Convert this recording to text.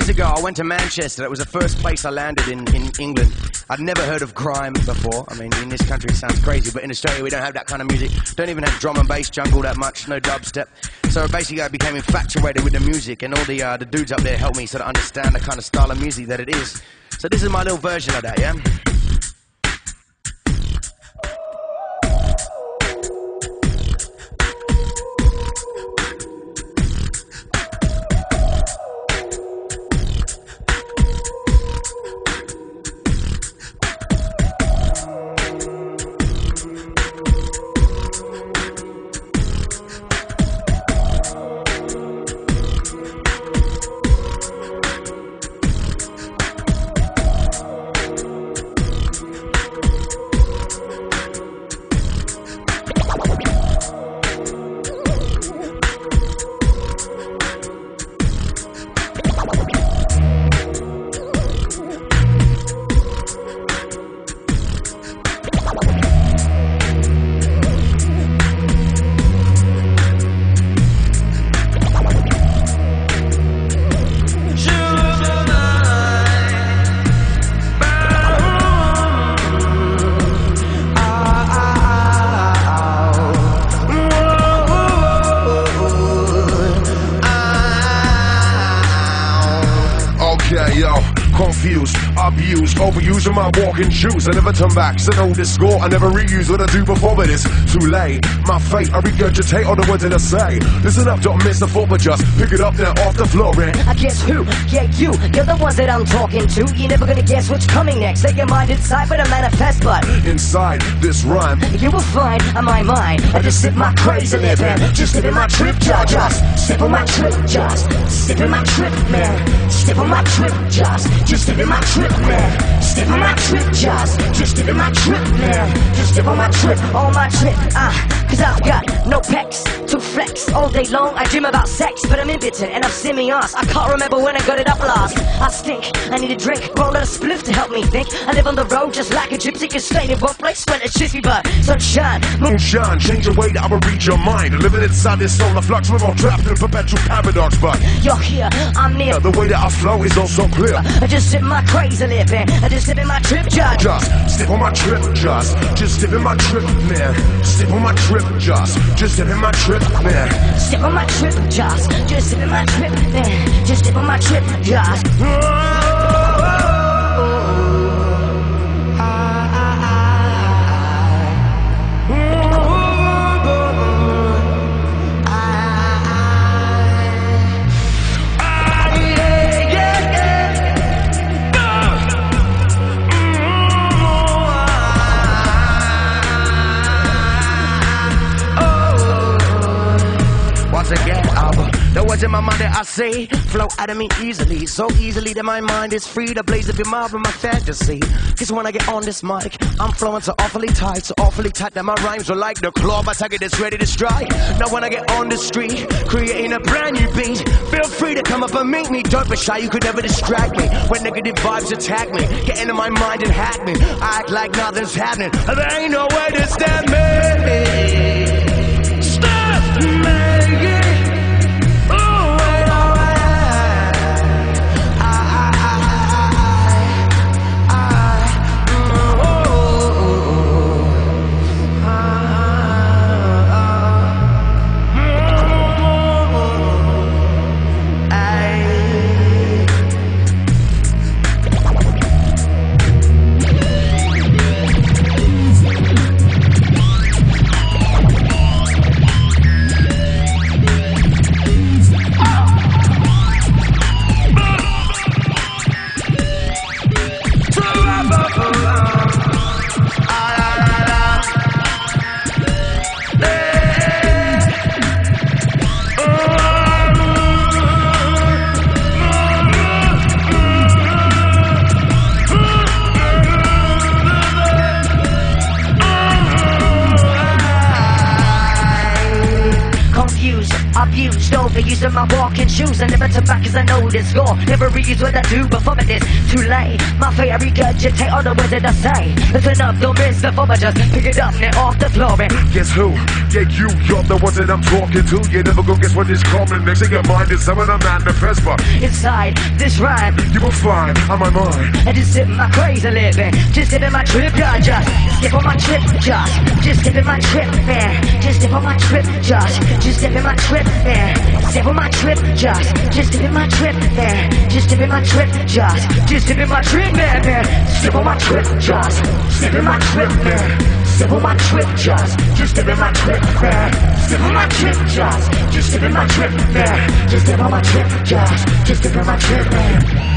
years ago, I went to Manchester. That was the first place I landed in England. I'd never heard of grime before. I mean, in this country it sounds crazy, but in Australia we don't have that kind of music. Don't even have drum and bass jungle that much, no dubstep. So basically I became infatuated with the music, and all the dudes up there helped me sort of understand the kind of style of music that it is. So this is my little version of that, yeah? Confused, abused, overusing my walking shoes. I never turn back, so know this score. I never reuse what I do before, but it's too late. My fate, I regurgitate all the words that I say. Listen up, don't miss the thought, but just pick it up now off the floor, and I guess who? Yeah, you're the ones that I'm talking to. You're never gonna guess what's coming next. Take your mind inside, but I manifest, but inside this rhyme, you will find on my mind. I just sip my crazy living, just living my trip, just sip on my trip, just sip in my trip, man. Step on my trip, just step in my trip, man. Step on my trip, just step in my trip, man. Just step on my trip, on my trip, cause I've got no pecs to flex. All day long I dream about sex, but I'm impotent and I'm semi-ass. I can't remember when I got it up last. I stink, I need a drink, roll out a spliff to help me think. I live on the road just like a gypsy, can stay in one place when it's jiffy, but sunshine, moonshine, change the way that I will read your mind. Living inside this solar flux, we're all trapped in perpetual paradox, but you're here, I'm near. The way that I flow is also clear. I just sip my crazy living, I just sip in my trip, just step on my trip, just step in my trip, man. Step on my trip, just step in my trip, man. Step on my trip, just step in my trip, man. Just step on my trip, just. The words in my mind that I say flow out of me easily, so easily that my mind is free to blaze up your mind with my fantasy. Cause when I get on this mic, I'm flowing so awfully tight that my rhymes are like the claw of a tiger that's ready to strike. Now when I get on the street, creating a brand new beat, feel free to come up and meet me. Don't be shy, you could never distract me. When negative vibes attack me, get into my mind and hack me. I act like nothing's happening, there ain't no way to stop me. Stop me. Overusing my walking shoes. I never turn back cause I know this score. Never reuse what I do before it is too late. My fate, I regurgitate all the words that I say. Listen up, don't miss the form, I just pick it up and off the floor and Guess who? Yeah, you're the ones that I'm talking to. You never gonna guess what is coming next in your mind is some of the manifest, but inside this rhyme, you will find on my mind. I just sip my crazy living, just dipping my trip, just skip on my trip, just dipping my trip, man. Just dip on my trip, just dipping my trip, man. Step on my trip, just dipping my trip, man. Just dipping my trip, just dipping my trip, man. Step on my trip, just dipping my trip, man. Step on my trip, just dipping my trip, man. Step on my trip, just dipping my trip, man. Just dip on my trip, just dipping my trip, man.